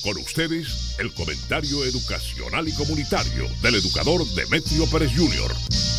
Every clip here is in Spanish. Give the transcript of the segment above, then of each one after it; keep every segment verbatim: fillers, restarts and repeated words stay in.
Con ustedes, el comentario educacional y comunitario del educador Demetrio Pérez junior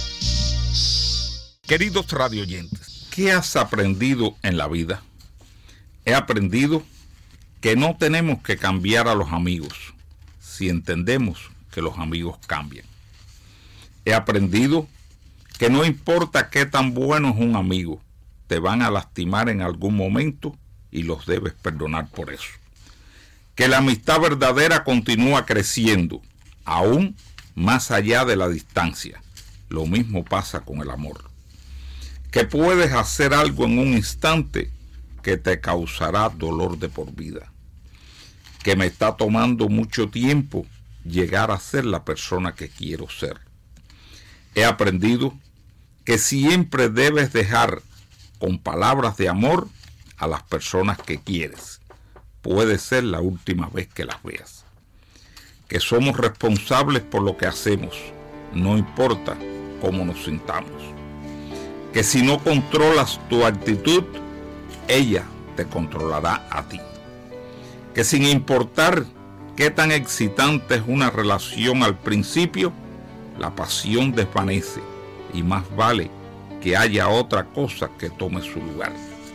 Queridos radioyentes, ¿qué has aprendido en la vida? He aprendido que no tenemos que cambiar a los amigos si entendemos que los amigos cambian. He aprendido que no importa qué tan bueno es un amigo, te van a lastimar en algún momento y los debes perdonar por eso. Que la amistad verdadera continúa creciendo, aún más allá de la distancia. Lo mismo pasa con el amor. Que puedes hacer algo en un instante que te causará dolor de por vida. Que me está tomando mucho tiempo llegar a ser la persona que quiero ser. He aprendido que siempre debes dejar con palabras de amor a las personas que quieres. Puede ser la última vez que las veas. Que somos responsables por lo que hacemos, no importa cómo nos sintamos. Que si no controlas tu actitud, ella te controlará a ti. Que sin importar qué tan excitante es una relación al principio, la pasión desvanece y más vale que haya otra cosa que tome su lugar.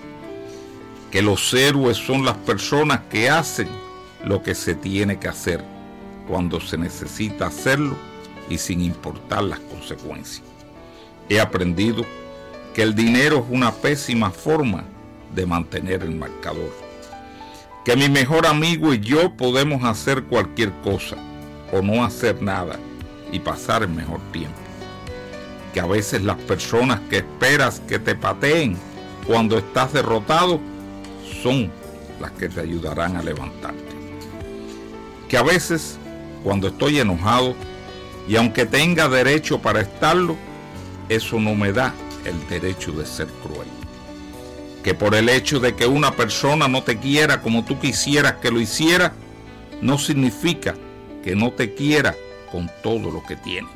Que los héroes son las personas que hacen lo que se tiene que hacer cuando se necesita hacerlo y sin importar las consecuencias. He aprendido que el dinero es una pésima forma de mantener el marcador. Que mi mejor amigo y yo podemos hacer cualquier cosa o no hacer nada y pasar el mejor tiempo. Que a veces las personas que esperas que te pateen cuando estás derrotado son las que te ayudarán a levantarte. Que a veces, cuando estoy enojado, y aunque tenga derecho para estarlo, eso no me da el derecho de ser cruel. Que por el hecho de que una persona no te quiera como tú quisieras que lo hiciera, no significa que no te quiera con todo lo que tiene.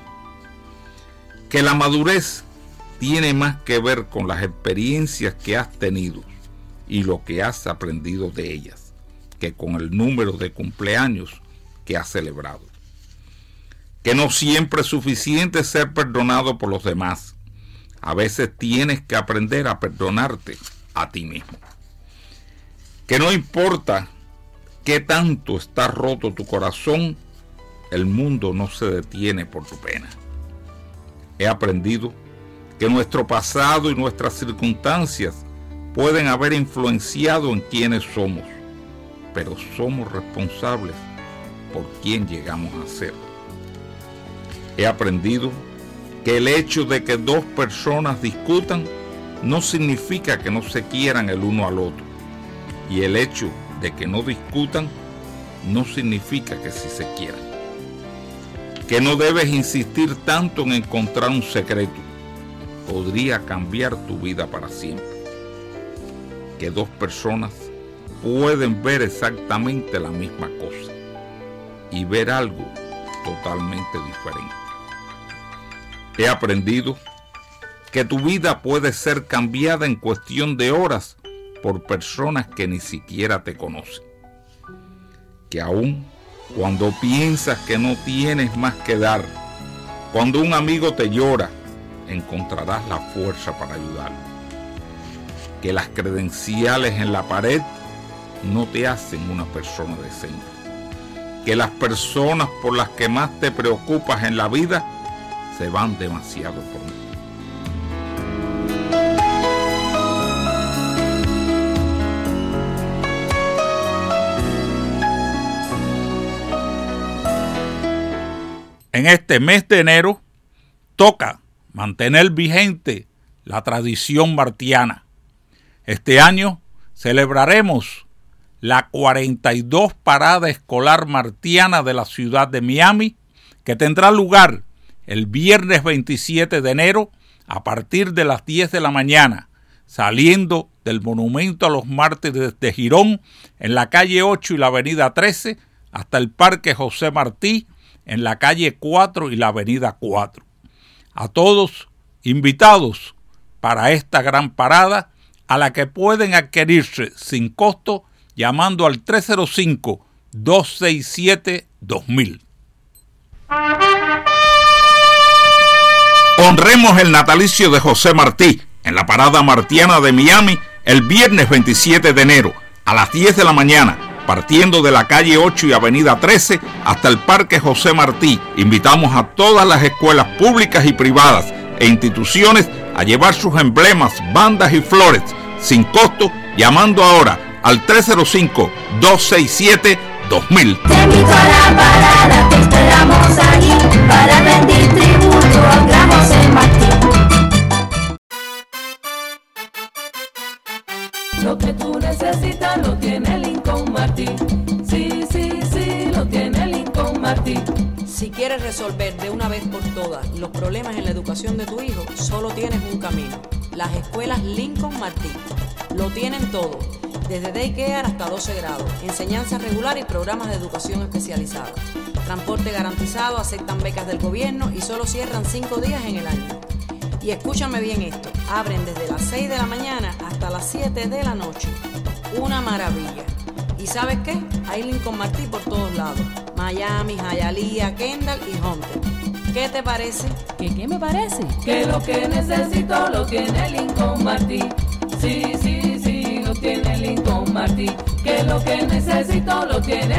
Que la madurez tiene más que ver con las experiencias que has tenido y lo que has aprendido de ellas, que con el número de cumpleaños que has celebrado. Que no siempre es suficiente ser perdonado por los demás. A veces tienes que aprender a perdonarte a ti mismo. Que no importa qué tanto está roto tu corazón, el mundo no se detiene por tu pena. He aprendido que nuestro pasado y nuestras circunstancias pueden haber influenciado en quienes somos, pero somos responsables por quién llegamos a ser. He aprendido que el hecho de que dos personas discutan no significa que no se quieran el uno al otro, y el hecho de que no discutan no significa que sí se quieran. Que no debes insistir tanto en encontrar un secreto, podría cambiar tu vida para siempre. Que dos personas pueden ver exactamente la misma cosa y ver algo totalmente diferente. He aprendido que tu vida puede ser cambiada en cuestión de horas por personas que ni siquiera te conocen. Que aún cuando piensas que no tienes más que dar, cuando un amigo te llora, encontrarás la fuerza para ayudarlo. Que las credenciales en la pared no te hacen una persona decente. Que las personas por las que más te preocupas en la vida se van demasiado pronto. En este mes de enero toca mantener vigente la tradición martiana. Este año celebraremos la cuarenta y dos Parada Escolar Martiana de la ciudad de Miami, que tendrá lugar el viernes veintisiete de enero a partir de las diez de la mañana, saliendo del Monumento a los Mártires de Girón en la calle ocho y la avenida trece hasta el Parque José Martí en la calle cuatro y la avenida cuatro. A todos invitados para esta gran parada, a la que pueden adquirirse sin costo llamando al tres cero cinco, dos seis siete, dos mil. Honremos el natalicio de José Martí en la parada martiana de Miami el viernes veintisiete de enero a las diez de la mañana, partiendo de la calle ocho y avenida trece hasta el Parque José Martí. Invitamos a todas las escuelas públicas y privadas e instituciones a llevar sus emblemas, bandas y flores sin costo, llamando ahora al tres cero cinco, dos seis siete, dos mil. Te invito a la parada, te esperamos allí para rendir tributo al gran José Martí. Lo que tú necesitas lo tiene Lincoln Martí. Sí, sí, sí, lo tiene Lincoln Martí. Si quieres resolver de una vez por todas los problemas en la educación de tu hijo, solo tienes un camino: las escuelas Lincoln Martí. Lo tienen todo, desde daycare hasta doce grados, enseñanza regular y programas de educación especializada. Transporte garantizado, aceptan becas del gobierno y solo cierran cinco días en el año. Y escúchame bien esto, abren desde las seis de la mañana hasta las siete de la noche. Una maravilla. ¿Y sabes qué? Hay Lincoln Martí por todos lados: Miami, Hialeah, Kendall y Hunter. ¿Qué te parece? ¿Qué, qué me parece? Que lo que necesito lo tiene Lincoln Martí. Sí, sí, sí, lo tiene Lincoln Martí. Que lo que necesito lo tiene